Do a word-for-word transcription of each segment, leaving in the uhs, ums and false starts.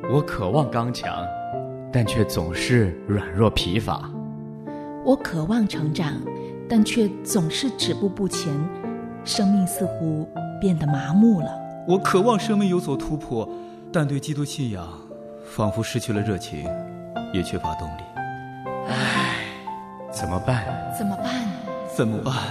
我渴望刚强，但却总是软弱疲乏。 我渴望成长，但却总是止步不前，生命似乎变得麻木了。 我渴望生命有所突破，但对基督信仰仿佛失去了热情，也缺乏动力。 唉，怎么办？ 怎么办？ 怎么办？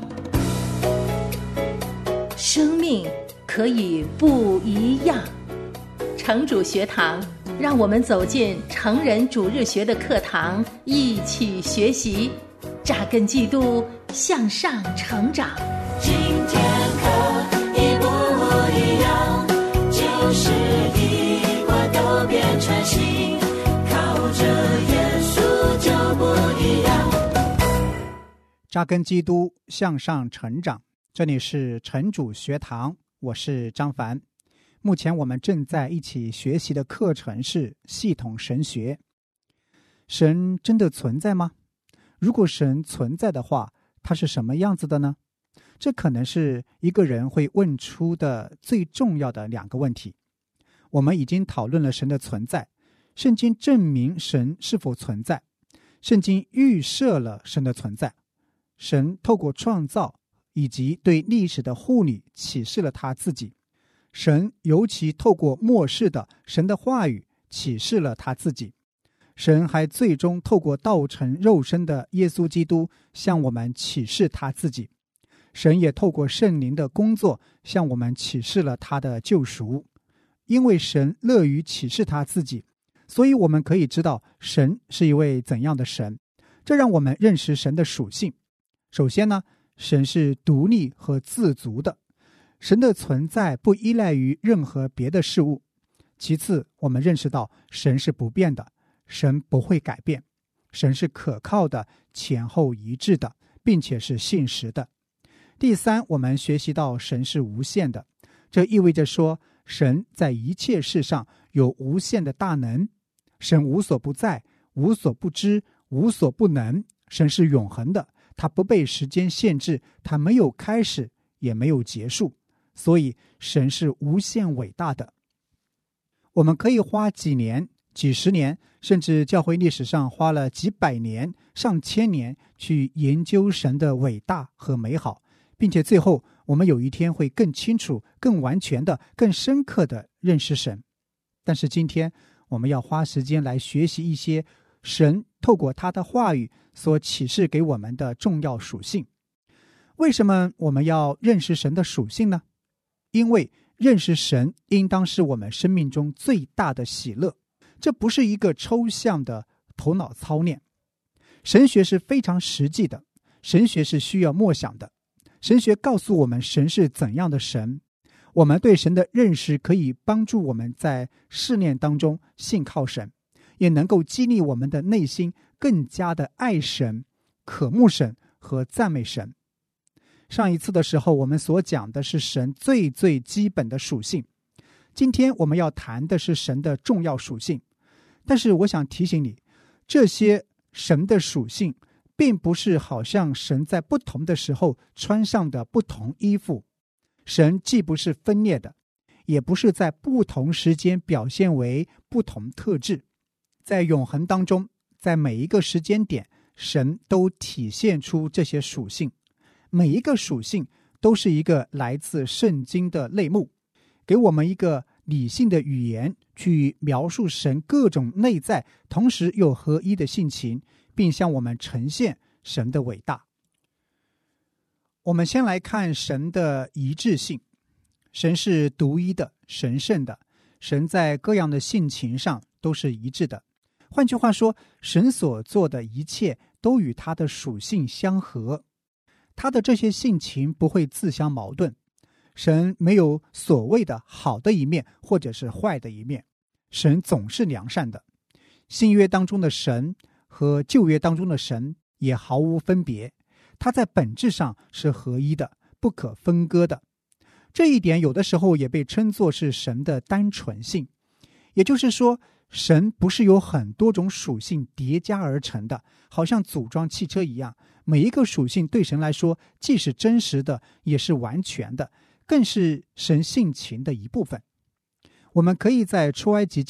生命可以不一样。城主学堂，让我们走进成人主日学的课堂，一起学习，扎根基督，向上成长。 今天可以不一样，就是一块都变成新，靠着耶稣就不一样。 扎根基督，向上成长。这里是城主学堂，我是张凡。目前我们正在一起学习的课程是系统神学。神真的存在吗？如果神存在的话，他是什么样子的呢？这可能是一个人会问出的最重要的两个问题。我们已经讨论了神的存在，圣经证明神是否存在，圣经预设了神的存在，神透过创造以及对历史的护理启示了他自己，神尤其透过末世的神的话语启示了他自己，神还最终透过道成肉身的耶稣基督向我们启示他自己，神也透过圣灵的工作向我们启示了他的救赎。因为神乐于启示他自己，所以我们可以知道神是一位怎样的神，这让我们认识神的属性。首先呢，神是独立和自足的，神的存在不依赖于任何别的事物。其次，我们认识到神是不变的，神不会改变，神是可靠的、前后一致的，并且是信实的。第三，我们学习到神是无限的，这意味着说神在一切事上有无限的大能，神无所不在，无所不知，无所不能，神是永恒的，他不被时间限制，他没有开始也没有结束，所以神是无限伟大的。我们可以花几年、几十年，甚至教会历史上花了几百年、上千年去研究神的伟大和美好，并且最后我们有一天会更清楚、更完全的、更深刻的认识神。但是今天我们要花时间来学习一些神透过他的话语所启示给我们的重要属性。为什么我们要认识神的属性呢？因为认识神应当是我们生命中最大的喜乐，这不是一个抽象的头脑操练。神学是非常实际的，神学是需要默想的。神学告诉我们神是怎样的神，我们对神的认识可以帮助我们在试炼当中信靠神，也能够激励我们的内心更加的爱神、渴慕神和赞美神。上一次的时候，我们所讲的是神最最基本的属性，今天我们要谈的是神的重要属性。但是我想提醒你，这些神的属性并不是好像神在不同的时候穿上的不同衣服，神既不是分裂的，也不是在不同时间表现为不同特质。在永恒当中，在每一个时间点，神都体现出这些属性，每一个属性都是一个来自圣经的类目，给我们一个理性的语言去描述神各种内在同时又合一的性情，并向我们呈现神的伟大。我们先来看神的一致性。神是独一的、神圣的，神在各样的性情上都是一致的。换句话说，神所做的一切都与他的属性相合，他的这些性情不会自相矛盾。神没有所谓的好的一面或者是坏的一面，神总是良善的。新约当中的神和旧约当中的神也毫无分别，他在本质上是合一的，不可分割的。这一点有的时候也被称作是神的单纯性，也就是说，神不是有很多种属性叠加而成的，好像组装汽车一样，每一个属性对神来说既是真实的，也是完全的，更是神性情的一部分。我们可以在出埃及记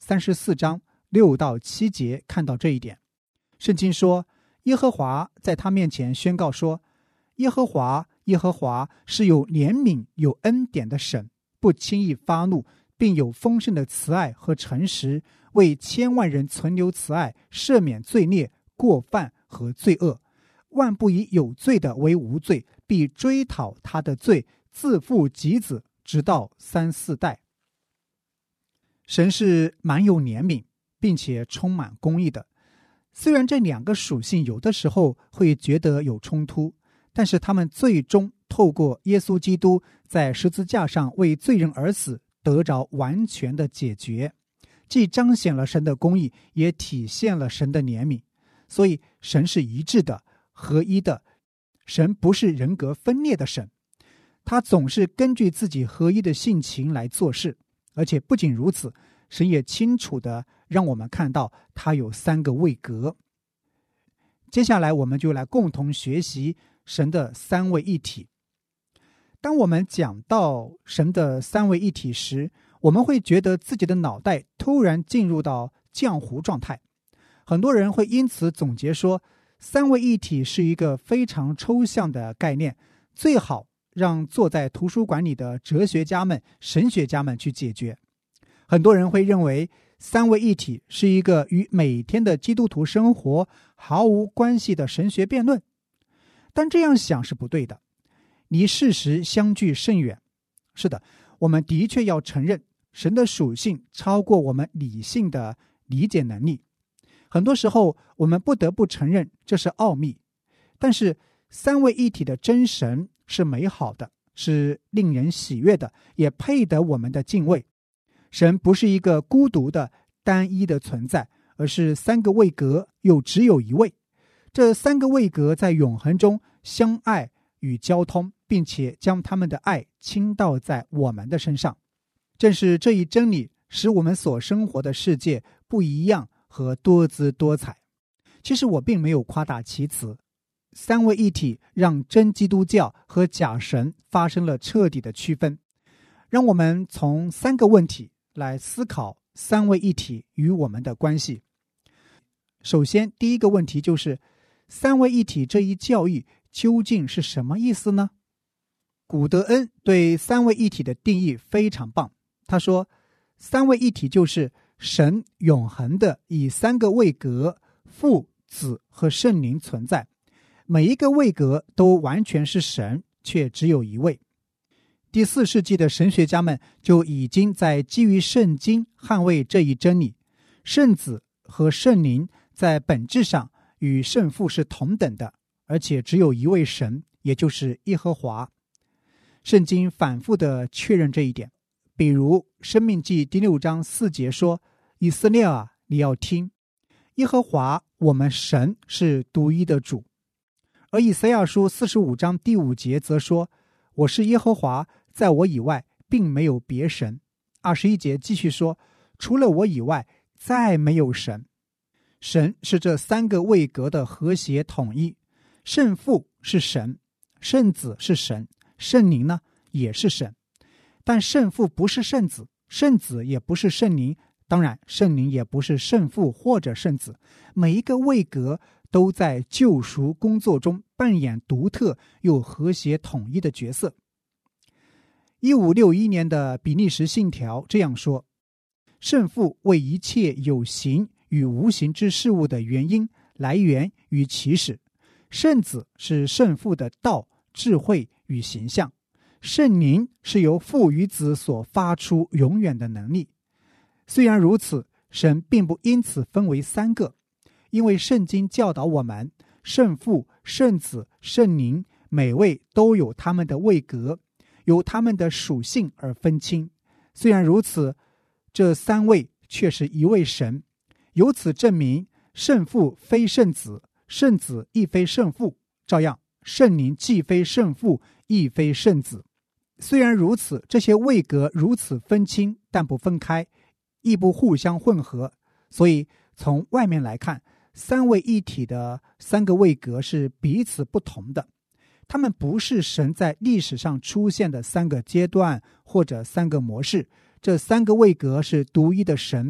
三十四章六到七节看到这一点。圣经说，耶和华在他面前宣告说，耶和华耶和华是有怜悯有恩典的神，不轻易发怒，并有丰盛的慈爱和诚实，为千万人存留慈爱，赦免罪孽过犯和罪恶，万不以有罪的为无罪，必追讨他的罪，自父及子，直到三四代。神是满有怜悯并且充满公义的，虽然这两个属性有的时候会觉得有冲突，但是他们最终透过耶稣基督在十字架上为罪人而死，得着完全的解决，既彰显了神的公义，也体现了神的怜悯。所以神是一致的，合一的。神不是人格分裂的神，他总是根据自己合一的性情来做事。而且不仅如此，神也清楚地让我们看到他有三个位格。接下来我们就来共同学习神的三位一体。当我们讲到神的三位一体时，我们会觉得自己的脑袋突然进入到浆糊状态。很多人会因此总结说，三位一体是一个非常抽象的概念，最好让坐在图书馆里的哲学家们、神学家们去解决。很多人会认为三位一体是一个与每天的基督徒生活毫无关系的神学辩论，但这样想是不对的，离事实相距甚远。是的，我们的确要承认神的属性超过我们理性的理解能力，很多时候我们不得不承认这是奥秘。但是三位一体的真神是美好的，是令人喜悦的，也配得我们的敬畏。神不是一个孤独的单一的存在，而是三个位格又只有一位。这三个位格在永恒中相爱与交通，并且将他们的爱倾倒在我们的身上。正是这一真理使我们所生活的世界不一样和多姿多彩。其实我并没有夸大其词，三位一体让真基督教和假神发生了彻底的区分。让我们从三个问题来思考三位一体与我们的关系。首先，第一个问题就是三位一体这一教义究竟是什么意思呢？古德恩对三位一体的定义非常棒，他说，三位一体就是神永恒的以三个位格父、子和圣灵存在，每一个位格都完全是神，却只有一位。第四世纪的神学家们就已经在基于圣经捍卫这一真理，圣子和圣灵在本质上与圣父是同等的，而且只有一位神，也就是耶和华。圣经反复地确认这一点，比如申命记第六章四节说，以色列啊，你要听，耶和华我们神是独一的主。而以赛亚书四十五章第五节则说，我是耶和华，在我以外并没有别神。二十一节继续说，除了我以外再没有神。神是这三个位格的和谐统一，圣父是神，圣子是神，圣灵呢也是神。但圣父不是圣子，圣子也不是圣灵，当然圣灵也不是圣父或者圣子。每一个位格都在救赎工作中扮演独特又和谐统一的角色。一五六一年的比利时信条这样说，圣父为一切有形与无形之事物的原因、来源与起始，圣子是圣父的道、智慧与形象，圣灵是由父与子所发出永远的能力。虽然如此，神并不因此分为三个，因为圣经教导我们，圣父、圣子、圣灵每位都有他们的位格，由他们的属性而分清。虽然如此，这三位却是一位神，由此证明圣父非圣子，圣子亦非圣父，照样圣灵既非圣父亦非圣子。虽然如此，这些位格如此分清，但不分开，亦不互相混合。所以从外面来看，三位一体的三个位格是彼此不同的，他们不是神在历史上出现的三个阶段或者三个模式，这三个位格是独一的神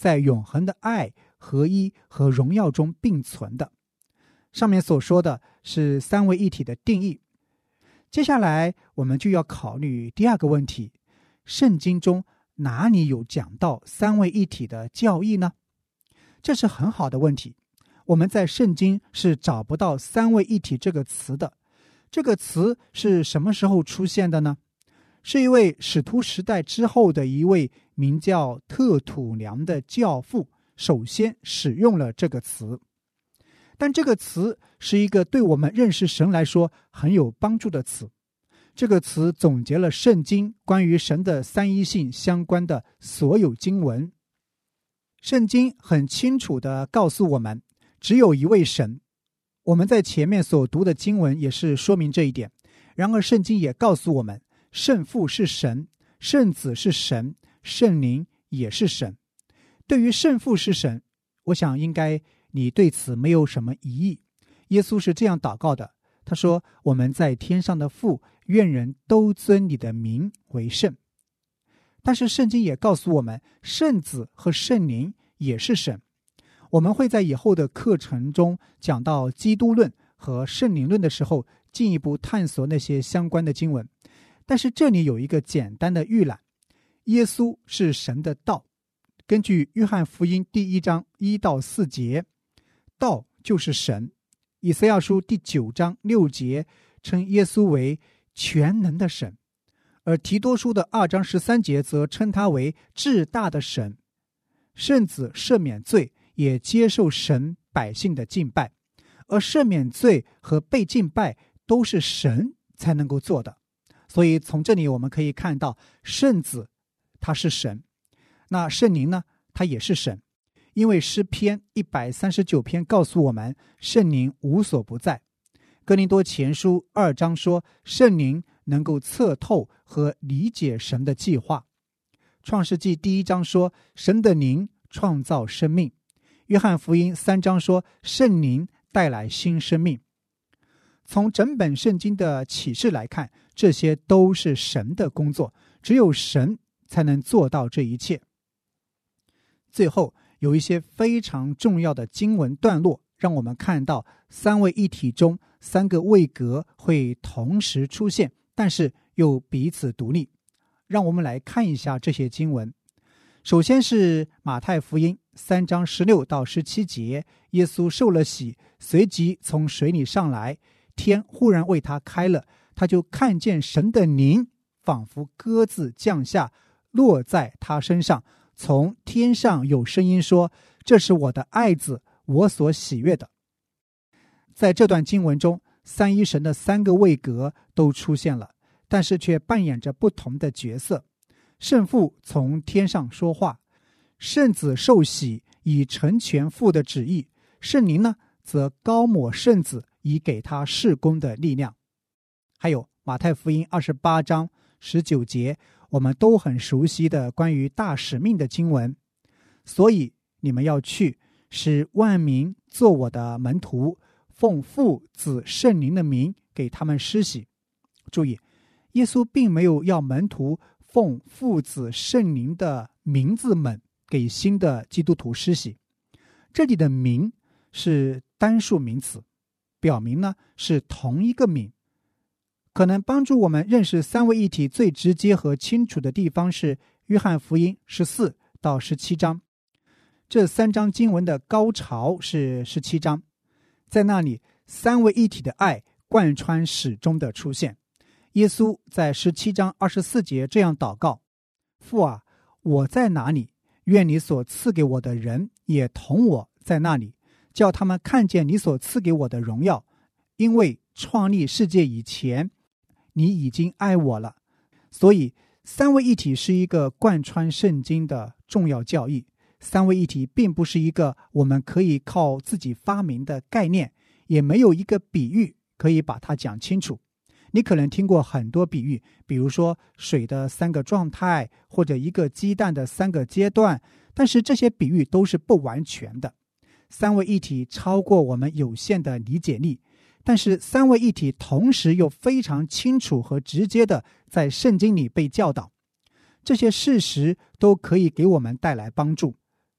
在永恒的爱、合一和荣耀中并存的。上面所说的是三位一体的定义。接下来我们就要考虑第二个问题，圣经中哪里有讲到三位一体的教义呢？这是很好的问题。我们在圣经是找不到三位一体这个词的。这个词是什么时候出现的呢？是一位使徒时代之后的一位名叫特土良的教父首先使用了这个词。但这个词是一个对我们认识神来说很有帮助的词。这个词总结了圣经关于神的三一性相关的所有经文。圣经很清楚地告诉我们，只有一位神。我们在前面所读的经文也是说明这一点。然而圣经也告诉我们，圣父是神，圣子是神，圣灵也是神。对于圣父是神，我想应该你对此没有什么疑义。耶稣是这样祷告的，他说，我们在天上的父，愿人都尊你的名为圣。但是圣经也告诉我们，圣子和圣灵也是神。我们会在以后的课程中讲到基督论和圣灵论的时候，进一步探索那些相关的经文。但是这里有一个简单的预览，耶稣是神的道。根据约翰福音第一章一到四节，道就是神。以赛亚书第九章六节称耶稣为全能的神，而提多书的二章十三节则称他为至大的神。圣子赦免罪，也接受神百姓的敬拜，而赦免罪和被敬拜都是神才能够做的。所以从这里我们可以看到，圣子他是神，那圣灵呢，他也是神。因为诗篇一百三十九篇告诉我们，圣灵无所不在。哥林多前书二章说，圣灵能够测透和理解神的计划。创世纪第一章说，神的灵创造生命。约翰福音三章说，圣灵带来新生命。从整本圣经的启示来看，这些都是神的工作，只有神才能做到这一切。最后有一些非常重要的经文段落，让我们看到三位一体中三个位格会同时出现，但是又彼此独立。让我们来看一下这些经文。首先是马太福音三章十六到十七节，耶稣受了洗，随即从水里上来，天忽然为他开了，他就看见神的灵仿佛鸽子降下，落在他身上。从天上有声音说，这是我的爱子，我所喜悦的。在这段经文中，三一神的三个位格都出现了，但是却扮演着不同的角色。圣父从天上说话，圣子受洗以成全父的旨意，圣灵呢则高抹圣子以给他事工的力量。还有马太福音二十八章十九节，我们都很熟悉的关于大使命的经文，所以你们要去，使万民做我的门徒，奉父子圣灵的名给他们施洗。注意，耶稣并没有要门徒奉父子圣灵的名字们给新的基督徒施洗。这里的名是单数名词，表明呢是同一个名。可能帮助我们认识三位一体最直接和清楚的地方是约翰福音十四到十七章。这三章经文的高潮是十七章，在那里三位一体的爱贯穿始终的出现。耶稣在十七章二十四节这样祷告，父啊，我在哪里，愿你所赐给我的人也同我在那里，叫他们看见你所赐给我的荣耀，因为创立世界以前你已经爱我了。所以三位一体是一个贯穿圣经的重要教义。三位一体并不是一个我们可以靠自己发明的概念，也没有一个比喻可以把它讲清楚。你可能听过很多比喻，比如说水的三个状态，或者一个鸡蛋的三个阶段，但是这些比喻都是不完全的。三位一体超过我们有限的理解力，但是三位一体同时又非常清楚和直接的在圣经里被教导。这些事实都可以给我们带来帮助。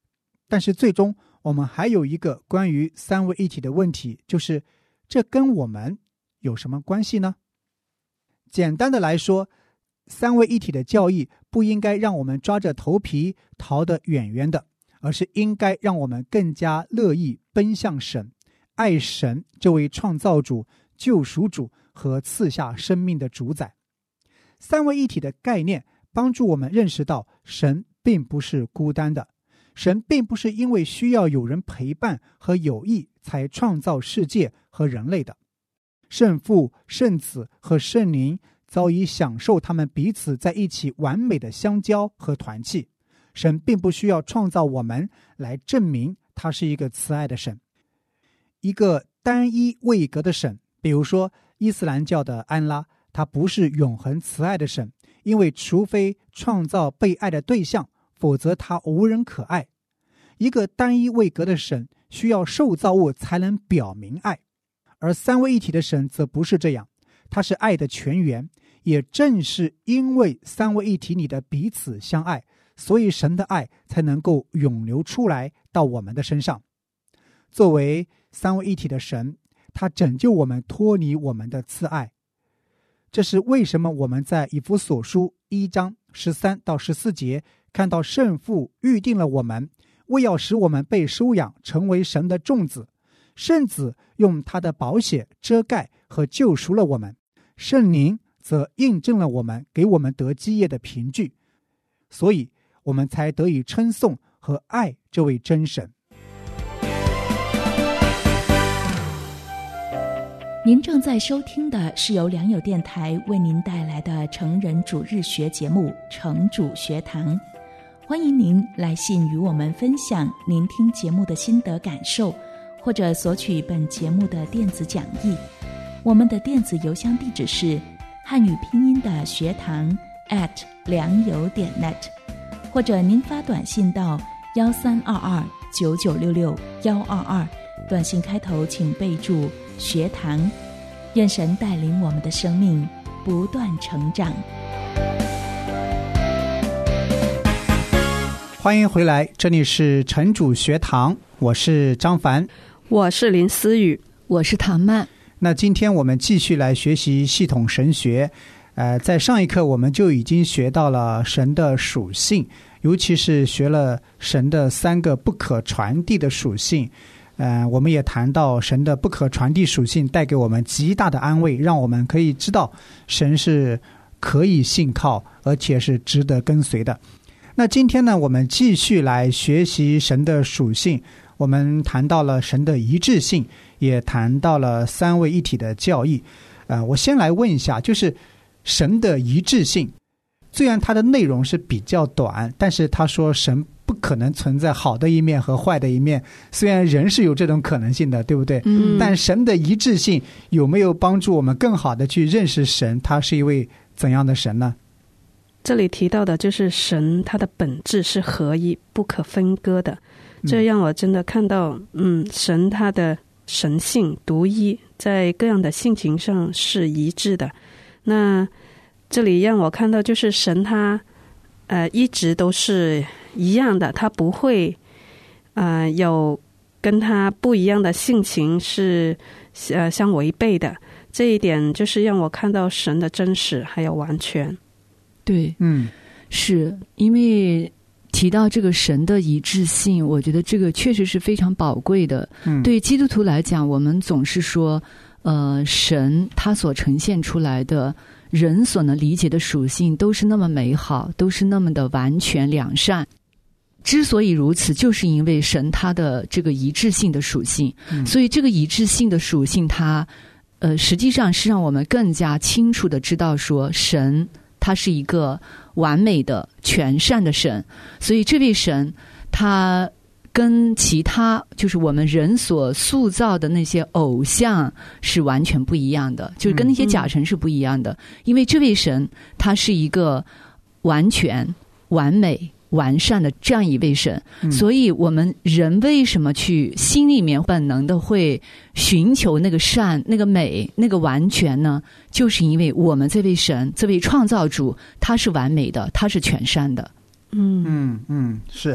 但是最终我们还有一个关于三位一体的问题，就是这跟我们有什么关系呢？简单的来说，三位一体的教义不应该让我们抓着头皮逃得远远的，而是应该让我们更加乐意奔向神，爱神这位创造主、救赎主和赐下生命的主宰。三位一体的概念帮助我们认识到神并不是孤单的，神并不是因为需要有人陪伴和友谊才创造世界和人类的。圣父、圣子和圣灵早已享受他们彼此在一起完美的相交和团契。神并不需要创造我们来证明他是一个慈爱的神。一个单一位格的神，比如说伊斯兰教的安拉，他不是永恒慈爱的神，因为除非创造被爱的对象，否则他无人可爱。一个单一位格的神需要受造物才能表明爱，而三位一体的神则不是这样，他是爱的全源。也正是因为三位一体里的彼此相爱，所以神的爱才能够涌流出来到我们的身上。作为三位一体的神，他拯救我们脱离我们的自爱。这是为什么我们在以弗所书一章十三到十四节看到圣父预定了我们，为要使我们被收养成为神的众子。圣子用他的宝血遮盖和救赎了我们，圣灵则印证了我们，给我们得基业的凭据，所以我们才得以称颂和爱这位真神。 您正在收听的是由良友电台为您带来的成人主日学节目《成主学堂》，欢迎您来信与我们分享您听节目的心得感受，或者索取本节目的电子讲义。我们的电子邮箱地址是汉语拼音的学堂 at 良友点 net， 或者您发短信到幺三二二九九六六幺二二，短信开头请备注学堂。愿神带领我们的生命不断成长。 欢迎回来，这里是城主学堂，我是张凡， 我是林思雨， 我是唐曼。 那今天我们继续来学习系统神学。呃，在上一课我们就已经学到了神的属性，尤其是学了神的三个不可传递的属性。呃，我们也谈到神的不可传递属性带给我们极大的安慰，让我们可以知道神是可以信靠，而且是值得跟随的。那今天呢，我们继续来学习神的属性。我们谈到了神的一致性，也谈到了三位一体的教义。呃，我先来问一下，就是神的一致性，虽然它的内容是比较短，但是他说神不可能存在好的一面和坏的一面，虽然人是有这种可能性的，对不对？嗯。但神的一致性有没有帮助我们更好的去认识神，他是一位怎样的神呢？ 这里提到的就是神他的本质是合一不可分割的，这让我真的看到嗯，神他的神性独一，在各样的性情上是一致的。那这里让我看到就是神他呃一直都是一样的，他不会呃有跟他不一样的性情是呃相违背的，这一点就是让我看到神的真实还有完全。 对，嗯，是因为提到这个神的一致性，我觉得这个确实是非常宝贵的。嗯，对基督徒来讲，我们总是说呃，神他所呈现出来的人所能理解的属性都是那么美好，都是那么的完全良善。之所以如此，就是因为神他的这个一致性的属性，嗯，所以这个一致性的属性它呃，实际上是让我们更加清楚的知道说神他是一个完美的全善的神，所以这位神他跟其他就是我们人所塑造的那些偶像是完全不一样的，就是跟那些假神是不一样的，嗯，因为这位神他是一个完全完美完善的这样一位神，嗯，所以我们人为什么去心里面本能的会寻求那个善那个美那个完全呢？就是因为我们这位神这位创造主他是完美的，他是全善的。 嗯嗯嗯，是。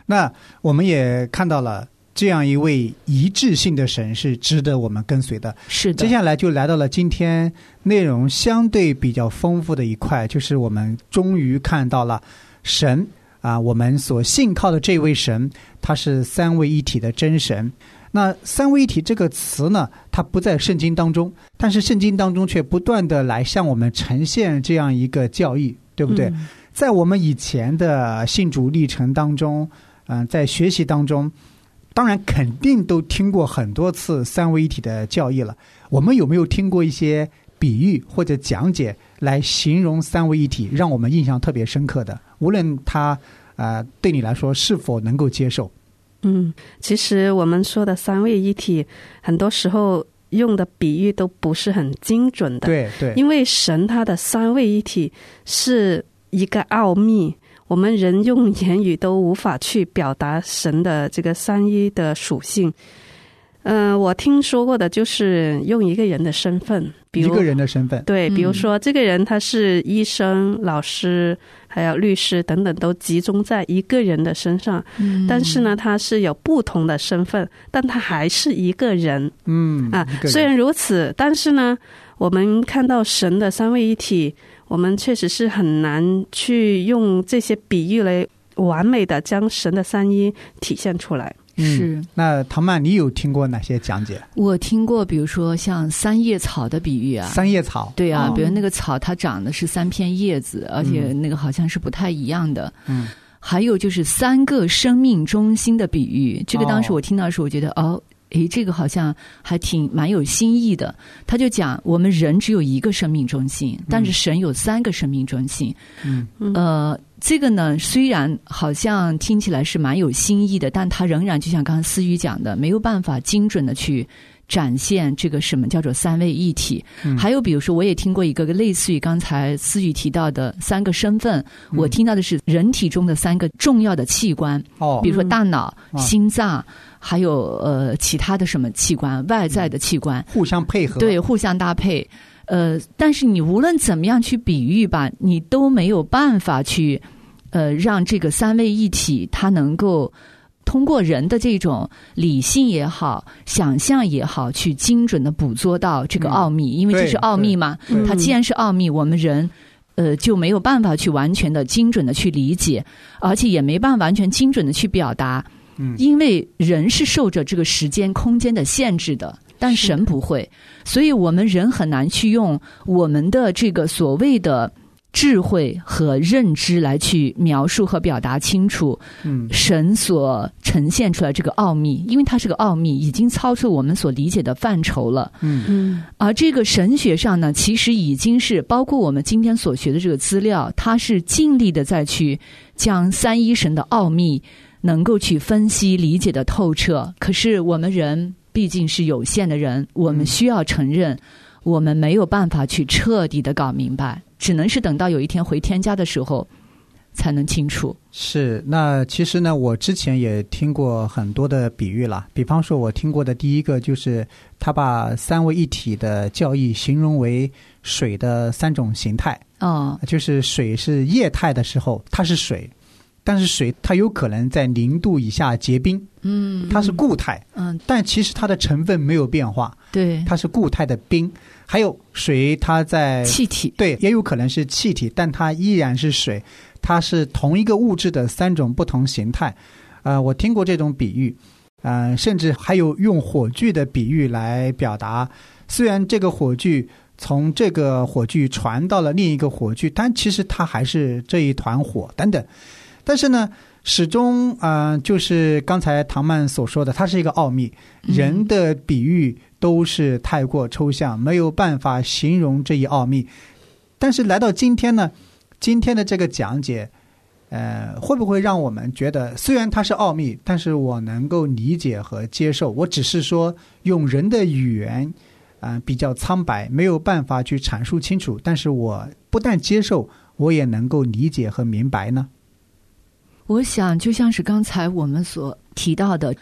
那我们也看到了这样一位一致性的神是值得我们跟随的。 是的。 接下来就来到了今天内容相对比较丰富的一块，就是我们终于看到了神啊，我们所信靠的这位神，他是三位一体的真神。那三位一体这个词呢，它不在圣经当中，但是圣经当中却不断的来向我们呈现这样一个教义，对不对？嗯、在我们以前的信主历程当中，嗯、呃，在学习当中，当然肯定都听过很多次三位一体的教义了。我们有没有听过一些比喻或者讲解来形容三位一体，让我们印象特别深刻的？无论它呃对你来说是否能够接受。 嗯，其实我们说的三位一体，很多时候用的比喻都不是很精准的。 对对， 因为神他的三位一体是一个奥秘，我们人用言语都无法去表达神的这个三一的属性。嗯、呃，我听说过的就是用一个人的身份，比如一个人的身份， 对，比如说这个人他是医生、老师，还有律师等等，都集中在一个人的身上。嗯，但是呢，他是有不同的身份，但他还是一个人。 嗯啊，虽然如此，但是呢，我们看到神的三位一体，我们确实是很难去用这些比喻来完美的将神的三一体现出来。 是、 嗯、那唐曼，你有听过哪些讲解？ 我听过，比如说像三叶草的比喻啊， 三叶草， 对啊， 哦、 比如那个草它长的是三片叶子，而且那个好像是不太一样的。 嗯， 还有就是三个生命中心的比喻，这个当时我听到的时候，我觉得哦。诶，这个好像还挺蛮有新意的。他就讲，我们人只有一个生命中心，但是神有三个生命中心。 嗯， 呃，这个呢，虽然好像听起来是蛮有新意的，但它仍然就像刚刚思雨讲的，没有办法精准的去展现这个什么叫做三位一体。嗯、还有比如说，我也听过一个类似于刚才思雨提到的三个身份，嗯、我听到的是人体中的三个重要的器官， 哦， 比如说大脑、 嗯、 心脏。还有呃其他的什么器官，外在的器官、嗯、 互相配合， 对，互相搭配。呃，但是你无论怎么样去比喻吧，你都没有办法去呃让这个三位一体它能够通过人的这种理性也好、想象也好，去精准的捕捉到这个奥秘，嗯、因为这是奥秘嘛。它既然是奥秘，我们人。呃，就没有办法去完全的精准的去理解，而且也没办法完全精准的去表达。 嗯， 因为人是受着这个时间空间的限制的，但神不会，所以我们人很难去用我们的这个所谓的智慧和认知来去描述和表达清楚嗯神所呈现出来这个奥秘，因为它是个奥秘，已经超出我们所理解的范畴了。 嗯嗯，而这个神学上呢，其实已经是包括我们今天所学的这个资料，它是尽力的再去将三一神的奥秘能够去分析理解的透彻。可是我们人毕竟是有限的人，我们需要承认我们没有办法去彻底的搞明白，只能是等到有一天回天家的时候才能清楚。 是，那其实呢，我之前也听过很多的比喻了，比方说我听过的第一个就是他把三位一体的教义形容为水的三种形态。 哦， 就是水是液态的时候它是水，但是水它有可能在零度以下结冰， 嗯， 它是固态， 嗯， 但其实它的成分没有变化， 对， 它是固态的冰。还有水，它在气体， 对，也有可能是气体，但它依然是水，它是同一个物质的三种不同形态。呃，我听过这种比喻，呃，甚至还有用火炬的比喻来表达。虽然这个火炬从这个火炬传到了另一个火炬，但其实它还是这一团火等等。但是呢，始终呃，就是刚才唐曼所说的，它是一个奥秘，人的比喻都是太过抽象，没有办法形容这一奥秘。但是来到今天呢，今天的这个讲解呃，会不会让我们觉得虽然它是奥秘，但是我能够理解和接受，我只是说用人的语言呃，比较苍白，没有办法去阐述清楚，但是我不但接受，我也能够理解和明白呢？ 我想就像是刚才我们所提到的，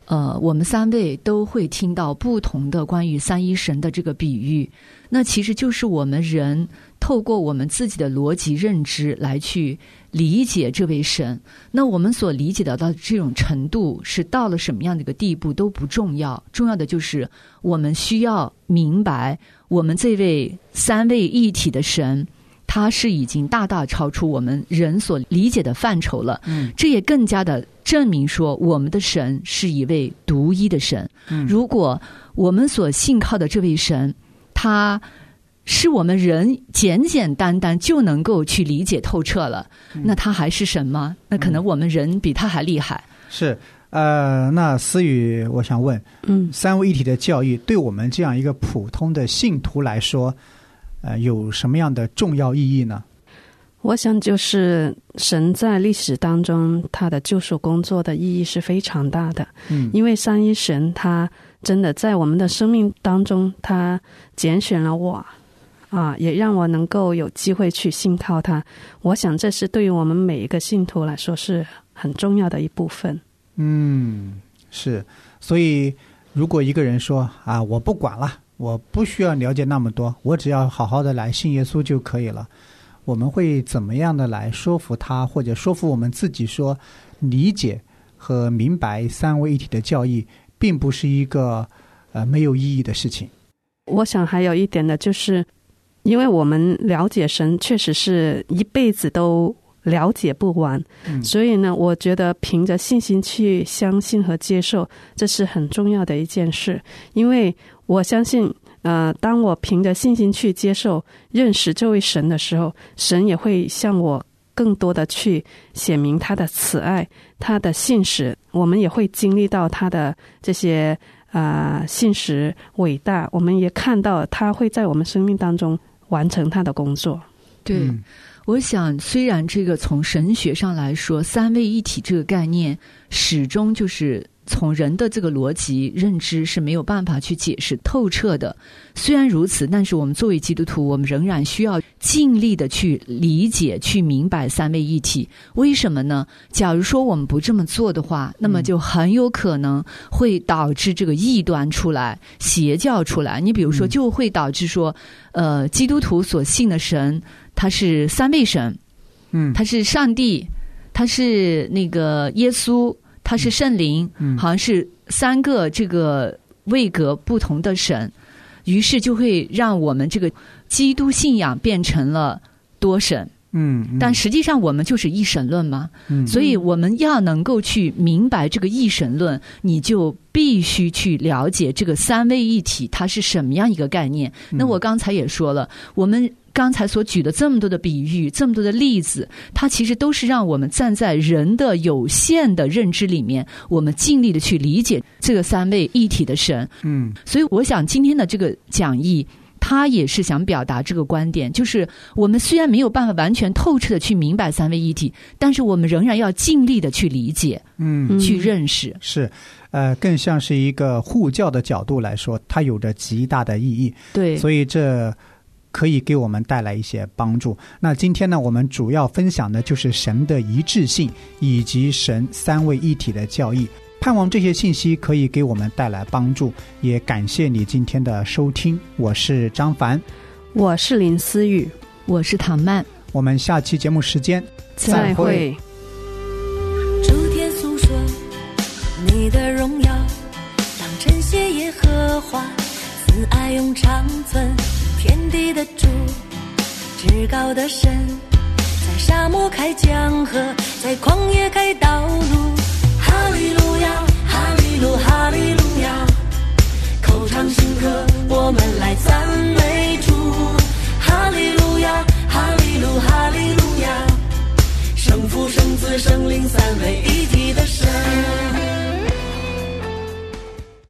呃，我们三位都会听到不同的关于三一神的这个比喻，那其实就是我们人透过我们自己的逻辑认知来去理解这位神。那我们所理解到的这种程度是到了什么样的一个地步都不重要，重要的就是我们需要明白我们这位三位一体的神，它是已经大大超出我们人所理解的范畴了。嗯，这也更加的证明说我们的神是一位独一的神。嗯，如果我们所信靠的这位神，他是我们人简简单单就能够去理解透彻了，嗯，那他还是神吗？那可能我们人比他还厉害。 嗯，是，呃，那思雨，我想问，嗯，三位一体的教义对我们这样一个普通的信徒来说，呃，有什么样的重要意义呢？ 我想就是神在历史当中他的救赎工作的意义是非常大的。嗯，因为三一神他真的在我们的生命当中，他拣选了我啊，也让我能够有机会去信靠他。我想这是对于我们每一个信徒来说是很重要的一部分。 嗯，是。所以如果一个人说啊，我不管了，我不需要了解那么多，我只要好好的来信耶稣就可以了，我们会怎么样的来说服他，或者说服我们自己说，理解和明白三位一体的教义并不是一个呃没有意义的事情。 我想还有一点呢，就是因为我们了解神确实是一辈子都了解不完，嗯，所以呢我觉得凭着信心去相信和接受，这是很重要的一件事。因为我相信呃，当我凭着信心去接受认识这位神的时候，神也会向我更多的去显明他的慈爱，他的信实，我们也会经历到他的这些呃信实伟大，我们也看到他会在我们生命当中完成他的工作。 对，嗯，我想虽然这个从神学上来说，三位一体这个概念始终就是从人的这个逻辑认知是没有办法去解释透彻的，虽然如此，但是我们作为基督徒，我们仍然需要尽力的去理解去明白三位一体。为什么呢？假如说我们不这么做的话，那么就很有可能会导致这个异端出来，邪教出来。你比如说就会导致说呃，基督徒所信的神他是三位神，嗯，他是上帝，他是那个耶稣，他是圣灵，嗯，好像是三个这个位格不同的神，于是就会让我们这个基督信仰变成了多神。嗯，嗯，但实际上我们就是一神论嘛，嗯，所以我们要能够去明白这个一神论，你就必须去了解这个三位一体它是什么样一个概念。嗯，那我刚才也说了，我们刚才所举的这么多的比喻，这么多的例子，它其实都是让我们站在人的有限的认知里面，我们尽力的去理解这个三位一体的神。嗯，所以我想今天的这个讲义他也是想表达这个观点，就是我们虽然没有办法完全透彻的去明白三位一体，但是我们仍然要尽力的去理解，嗯，去认识。 是，呃，更像是一个护教的角度来说，它有着极大的意义。对，所以这可以给我们带来一些帮助。那今天呢，我们主要分享的就是神的一致性以及神三位一体的教义。盼望这些信息可以给我们带来帮助，也感谢你今天的收听。我是张凡， 我是林思雨， 我是唐曼。 我们下期节目时间再会。 诸天诉说你的荣耀，当称谢耶和华，慈爱永长存。天地的主，至高的神，在沙漠开江河，在旷野开道路。哈利路亚，哈利路，哈利路亚，口唱新歌，我们来赞美主。哈利路亚，哈利路，哈利路亚，圣父、圣子、圣灵三位一体的神。